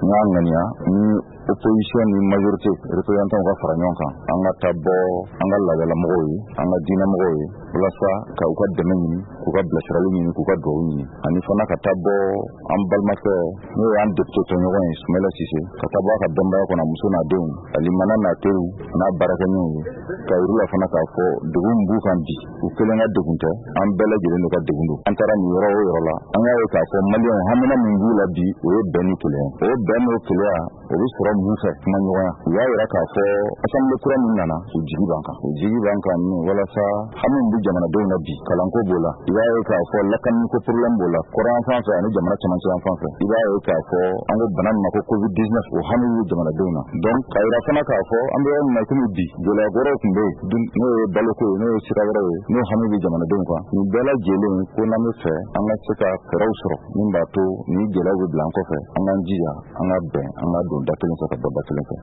n'a ŋaniya ni opposition ni majorité représentant ka fara ɲɔgɔn kan an ka taa bɔ an ka laadalamɔgɔw ye an ka diinɛmɔgɔw ye walasa ka u ka dɛmɛ ɲini k'u ka bilasirali ɲini k'u ka duwawu ɲini ani fana ka taa bɔ an balimakɛ n'o y'an député tɔɲɔgɔn ye Sumala Sise ka taa bɔ a ka denbaya kɔnɔ muso n'a denw Alimana n'a teriw n'a baarakɛɲɔgɔnw ye ka yir'u la fana k'a fɔ degun b'u kan bi u kelen ka degun tɛ an bɛɛ lajɛlen de ka degun don an taara nin yɔrɔ o yɔrɔ la an y'a ye k'a fɔ maliyɛnw hamina min b'u la bi o ye bɛn ni keleya o bɛn n'o keleya o bɛ sɔrɔ mun fɛ kuma ɲɔgɔnya u y'a yira k'a fɔ assemblée kura min nana u jigi b'an kan walasa hami bɛ jamanadenw na bi kalanko b'o la i b'a ye k'a fɔ lakaniko problème b'o la kɔrɔn fan fɛ ani jamana cɛmancɛ yan fan fɛ i b'a ye k'a fɔ an ko bana min ma ko covid-19 o hami bɛ jamanadenw na donc k'a yira fana k'a fɔ an bɛ yɔrɔ min na komi bi gɛlɛya wɛrɛw tun bɛ yen n'o ye baloko ye n'o ye sira wɛrɛw ye n'o hami bɛ jamanadenw kan nin bɛɛ lajɛlen ko n'an bɛ fɛ an ka se ka fɛɛrɛw sɔrɔ min b'a to ni gɛlɛyaw bɛ bila an kɔfɛ an k'an jija an ka bɛn an ka don da kelen fɛ ka bɔ da kelen fɛ